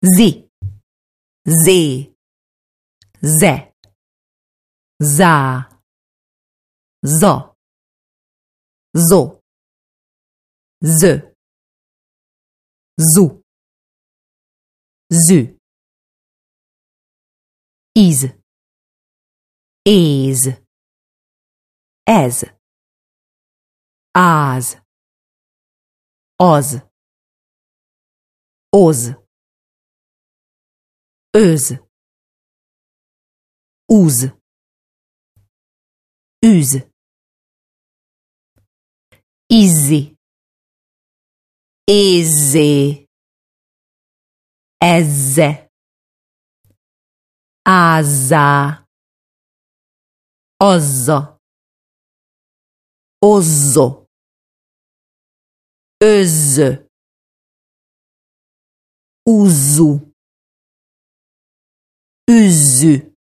zi, zé, ze, zá, za, zo, zö, zu, zü, íz, éz, ez, áz, az, oz, őz, úz, űz, izzi, ézzé, ezze, ázzá, azza, ozzó, özzö, uzzú, üzzü.